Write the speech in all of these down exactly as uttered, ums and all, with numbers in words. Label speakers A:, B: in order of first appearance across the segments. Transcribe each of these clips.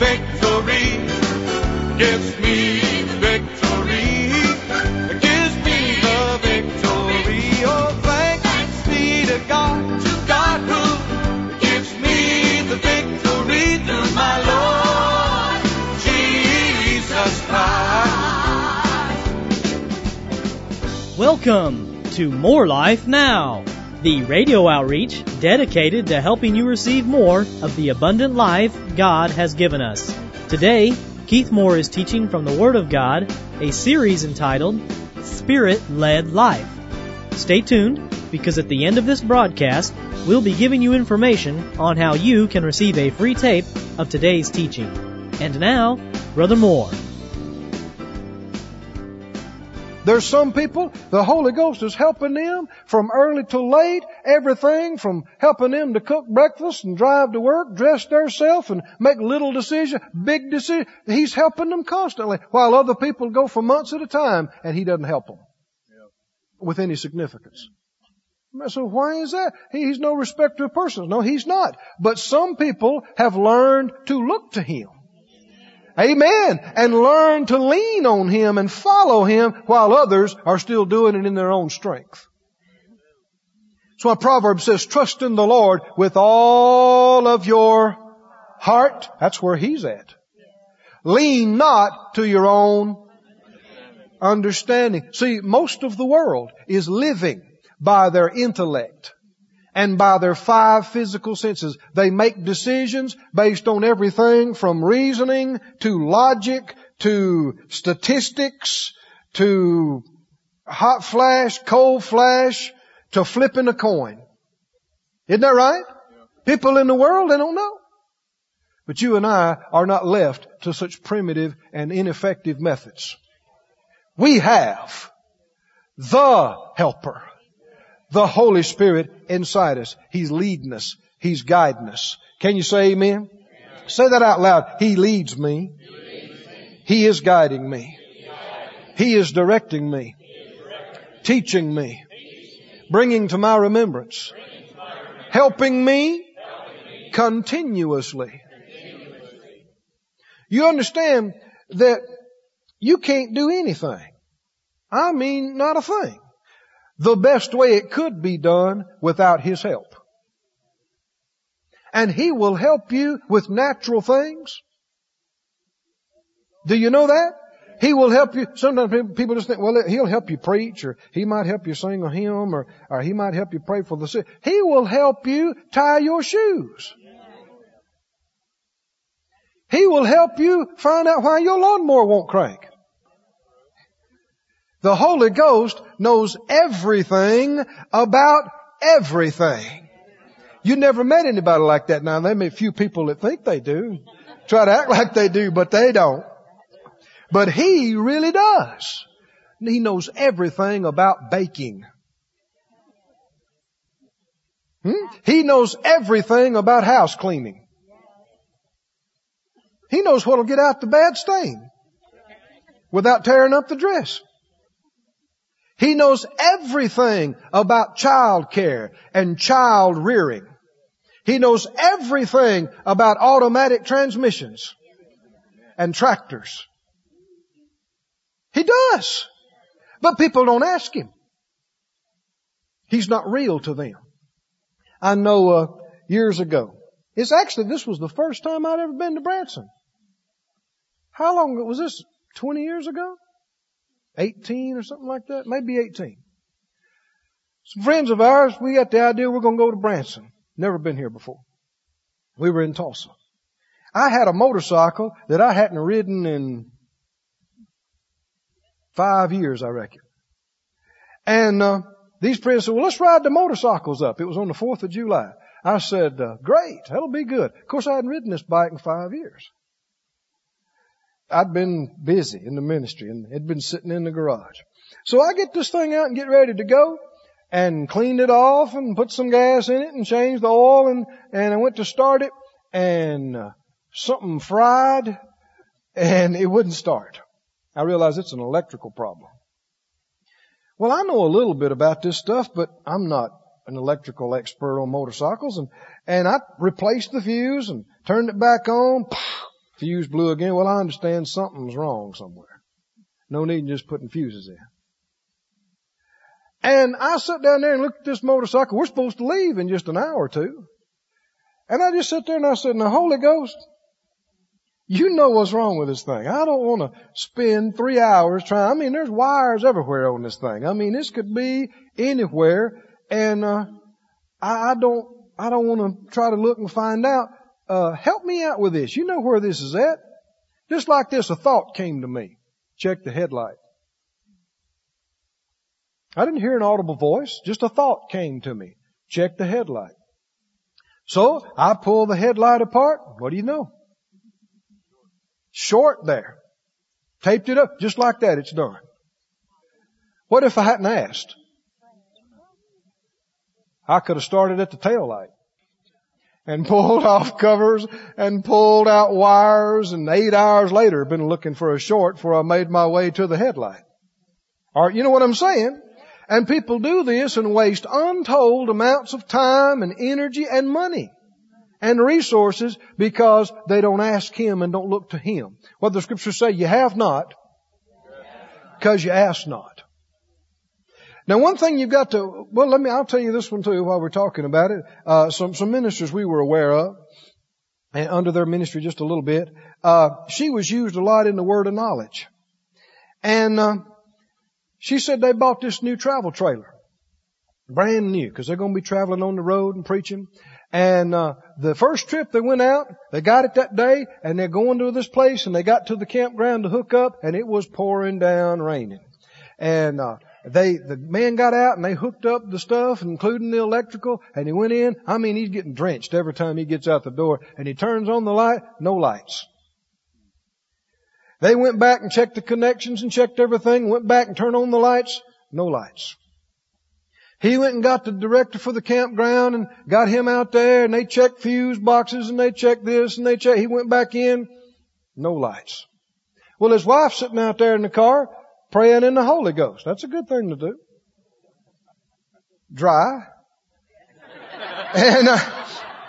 A: victory. Gives me the victory. Gives me the victory. Oh, thanks be to God, to God who gives me the victory through my Lord Jesus Christ.
B: Welcome to More Life Now, the radio outreach dedicated to helping you receive more of the abundant life God has given us. Today, Keith Moore is teaching from the Word of God, a series entitled Spirit-Led Life. Stay tuned, because at the end of this broadcast, we'll be giving you information on how you can receive a free tape of today's teaching. And now, Brother Moore.
C: There's some people, the Holy Ghost is helping them from early to late, everything from helping them to cook breakfast and drive to work, dress themselves and make little decisions, big decisions. He's helping them constantly, while other people go for months at a time and He doesn't help them with any significance. So why is that? He's no respecter of persons. No, He's not. But some people have learned to look to Him. Amen. And learn to lean on Him and follow Him while others are still doing it in their own strength. That's why Proverbs says, trust in the Lord with all of your heart. That's where He's at. Lean not to your own understanding. See, most of the world is living by their intellect and by their five physical senses. They make decisions based on everything from reasoning to logic to statistics to hot flash, cold flash to flipping a coin. Isn't that right? People in the world, they don't know. But you and I are not left to such primitive and ineffective methods. We have the Helper, the Holy Spirit inside us. He's leading us. He's guiding us. Can you say amen? Amen. Say that out loud. He leads me. He, leads me. He is guiding me. He, guiding. He is directing me. Is directing. Teaching me. Teaching. Bringing to my remembrance. To my remembrance. Helping me, Helping me. Continuously. continuously. You understand that you can't do anything. I mean, not a thing. The best way it could be done without His help. And He will help you with natural things. Do you know that? He will help you. Sometimes people just think, well, He'll help you preach, or He might help you sing a hymn, or, or He might help you pray for the sick. He will help you tie your shoes. He will help you find out why your lawnmower won't crank. The Holy Ghost knows everything about everything. You never met anybody like that. Now, there may be a few people that think they do. Try to act like they do, but they don't. But He really does. He knows everything about baking. Hmm? He knows everything about house cleaning. He knows what'll get out the bad stain without tearing up the dress. He knows everything about child care and child rearing. He knows everything about automatic transmissions and tractors. He does. But people don't ask Him. He's not real to them. I know uh, years ago. It's actually, this was the first time I'd ever been to Branson. How long was this? twenty years ago? eighteen or something like that? Maybe eighteen. Some friends of ours, we got the idea we're going to go to Branson. Never been here before. We were in Tulsa. I had a motorcycle that I hadn't ridden in five years, I reckon. And uh, these friends said, well, let's ride the motorcycles up. It was on the fourth of July. I said, uh, great, that'll be good. Of course, I hadn't ridden this bike in five years. I'd been busy in the ministry and it'd been sitting in the garage. So I get this thing out and get ready to go and cleaned it off and put some gas in it and changed the oil and, and I went to start it and uh, something fried and it wouldn't start. I realized it's an electrical problem. Well, I know a little bit about this stuff, but I'm not an electrical expert on motorcycles. And, and I replaced the fuse and turned it back on. Fuse blew again. Well, I understand something's wrong somewhere. No need in just putting fuses in. And I sat down there and looked at this motorcycle. We're supposed to leave in just an hour or two. And I just sat there and I said, now, Holy Ghost, you know what's wrong with this thing. I don't want to spend three hours trying. I mean, there's wires everywhere on this thing. I mean, this could be anywhere. And, uh, I, I don't, I don't want to try to look and find out. Uh, help me out with this. You know where this is at. Just like this, a thought came to me. Check the headlight. I didn't hear an audible voice. Just a thought came to me. Check the headlight. So I pull the headlight apart. What do you know? Short there. Taped it up just like that. It's done. What if I hadn't asked? I could have started at the tail light and pulled off covers and pulled out wires, and eight hours later been looking for a short before I made my way to the headlight. All right, you know what I'm saying? And people do this and waste untold amounts of time and energy and money and resources because they don't ask Him and don't look to Him. What the Scriptures say, you have not because you ask not. Now, one thing you've got to, well, let me, I'll tell you this one too while we're talking about it. Uh, some, some ministers we were aware of, and under their ministry just a little bit, uh, she was used a lot in the word of knowledge. And, uh, she said they bought this new travel trailer. Brand new, because they're going to be traveling on the road and preaching. And, uh, the first trip they went out, they got it that day, and they're going to this place, and they got to the campground to hook up, and it was pouring down raining. And, uh, They, the man got out and they hooked up the stuff, including the electrical, and he went in. I mean, he's getting drenched every time he gets out the door, and he turns on the light, no lights. They went back and checked the connections and checked everything, went back and turned on the lights, no lights. He went and got the director for the campground and got him out there, and they checked fuse boxes and they checked this and they checked, he went back in, no lights. Well, his wife's sitting out there in the car, praying in the Holy Ghost. That's a good thing to do. Dry. And uh,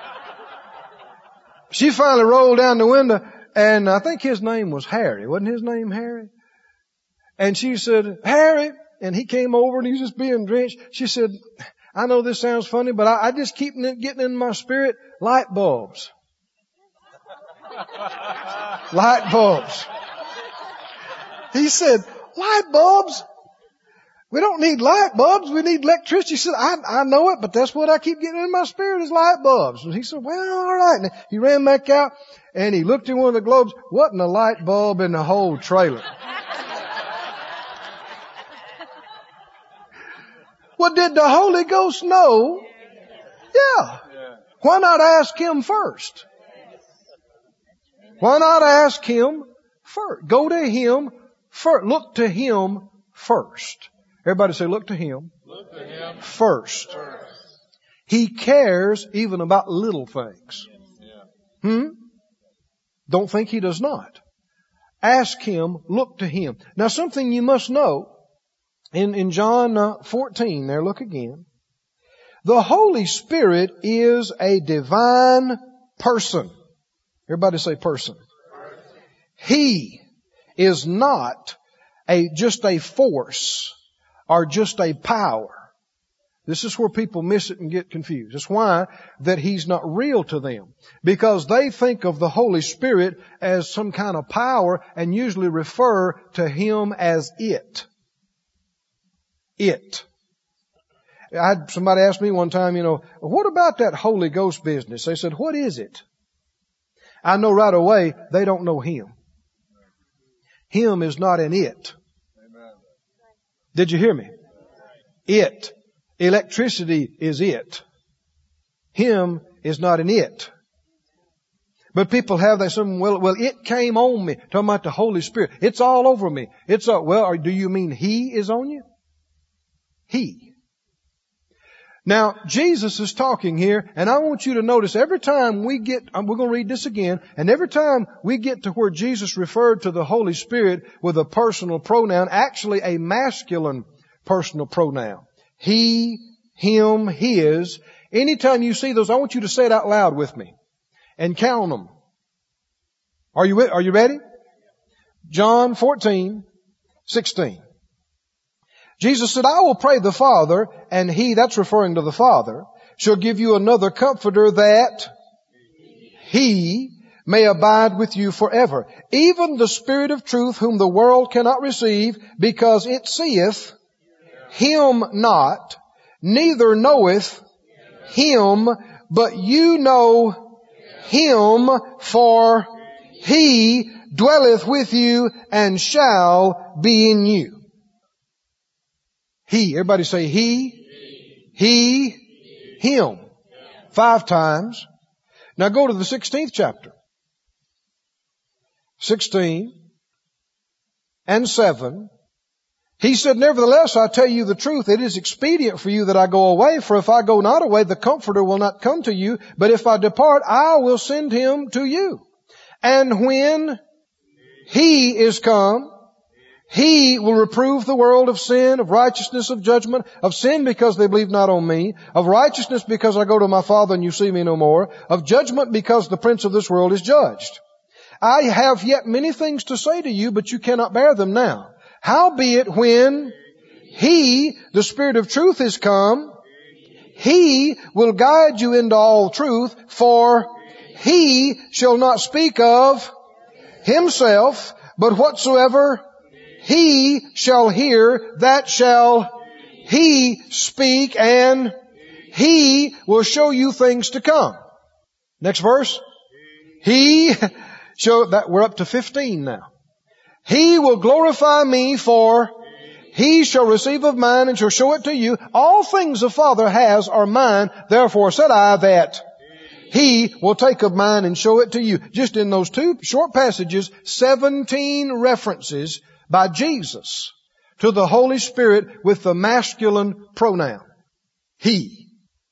C: she finally rolled down the window, and I think his name was Harry. Wasn't his name Harry? And she said, Harry, and he came over and he was just being drenched. She said, I know this sounds funny, but I, I just keep getting in my spirit light bulbs. Light bulbs. He said, light bulbs? We don't need light bulbs. We need electricity. He said, I, I know it, but that's what I keep getting in my spirit is light bulbs. And he said, well, all right. And he ran back out and he looked in one of the globes. Wasn't a light bulb in the whole trailer. Well, did the Holy Ghost know? Yeah. Why not ask Him first? Why not ask Him first? Go to Him first. Look to Him first. Everybody say, look to Him, look to him first. first. He cares even about little things. Yeah. Hmm? Don't think He does not. Ask Him, look to Him. Now, something you must know, in, in John uh, fourteen, there, look again. The Holy Spirit is a divine person. Everybody say person. person. He is not a just a force or just a power. This is where people miss it and get confused. That's why that He's not real to them. Because they think of the Holy Spirit as some kind of power and usually refer to Him as it. It. I had somebody ask me one time, you know, what about that Holy Ghost business? They said, what is it? I know right away they don't know Him. Him is not an it. Did you hear me? It. Electricity is it. Him is not an it. But people have that some, well, well, it came on me. Talking about the Holy Spirit. It's all over me. It's all, well, do you mean He is on you? He. Now, Jesus is talking here, and I want you to notice every time we get, we're going to read this again, and every time we get to where Jesus referred to the Holy Spirit with a personal pronoun, actually a masculine personal pronoun. He, him, his. Anytime you see those, I want you to say it out loud with me and count them. Are you, are you ready? John fourteen, sixteen. Jesus said, I will pray the Father, and He, that's referring to the Father, shall give you another comforter that He may abide with you forever. Even the Spirit of truth, whom the world cannot receive, because it seeth Him not, neither knoweth Him, but you know Him, for He dwelleth with you and shall be in you. He, everybody say He, He, Him. Five times. Now go to the sixteenth chapter. Sixteen and seven. He said, nevertheless, I tell you the truth, it is expedient for you that I go away, for if I go not away, the Comforter will not come to you, but if I depart, I will send Him to you. And when He is come, He will reprove the world of sin, of righteousness, of judgment, of sin because they believe not on me, of righteousness because I go to my Father and you see me no more, of judgment because the prince of this world is judged. I have yet many things to say to you, but you cannot bear them now. Howbeit when He, the Spirit of truth, is come, He will guide you into all truth, for He shall not speak of Himself, but whatsoever He shall hear, that shall He speak, and He will show you things to come. Next verse. He shall, that we're up to fifteen now. He will glorify me, for He shall receive of mine and shall show it to you. All things the Father has are mine. Therefore said I that He will take of mine and show it to you. Just in those two short passages, seventeen references by Jesus to the Holy Spirit with the masculine pronoun. He.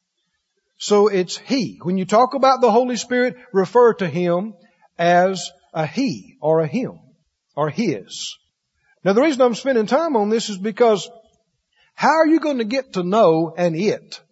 C: So it's He. When you talk about the Holy Spirit, refer to Him as a He or a Him or His. Now the reason I'm spending time on this is because how are you going to get to know an it?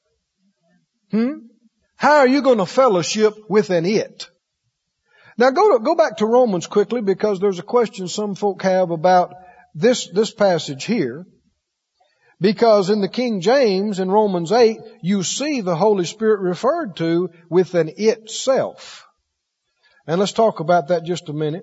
C: Hmm? How are you going to fellowship with an it? Now go to, go back to Romans quickly, because there's a question some folk have about this, this passage here. Because in the King James, in Romans eight, you see the Holy Spirit referred to with an itself. And let's talk about that just a minute.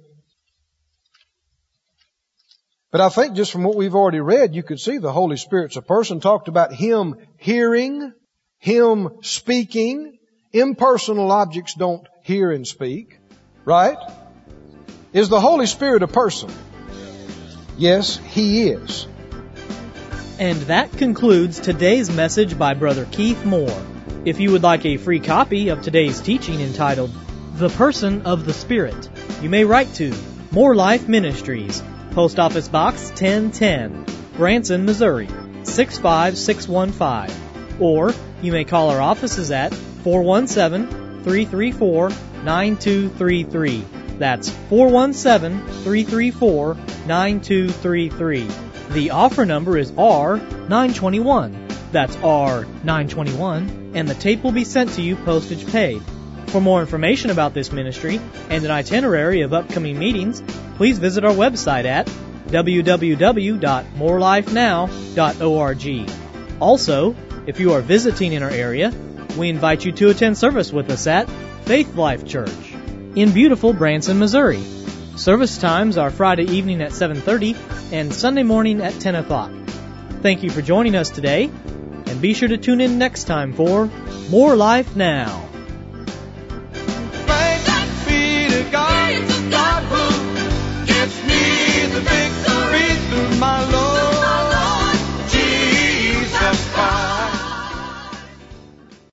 C: But I think just from what we've already read, you could see the Holy Spirit's a person. Talked about Him hearing, Him speaking. Impersonal objects don't hear and speak. Right? Is the Holy Spirit a person? Yes, He is.
B: And that concludes today's message by Brother Keith Moore. If you would like a free copy of today's teaching entitled, The Person of the Spirit, you may write to More Life Ministries, Post Office Box ten ten, Branson, Missouri, six five six one five. Or you may call our offices at four one seven, three three four, nine two three three. That's four one seven, three three four, nine two three three. The offer number is R nine twenty-one. That's R nine twenty-one, and the tape will be sent to you postage paid. For more information about this ministry and an itinerary of upcoming meetings, please visit our website at w w w dot more life now dot org. Also, if you are visiting in our area, we invite you to attend service with us at Faith Life Church in beautiful Branson, Missouri. Service times are Friday evening at seven thirty and Sunday morning at ten o'clock. Thank you for joining us today, and be sure to tune in next time for More Life Now.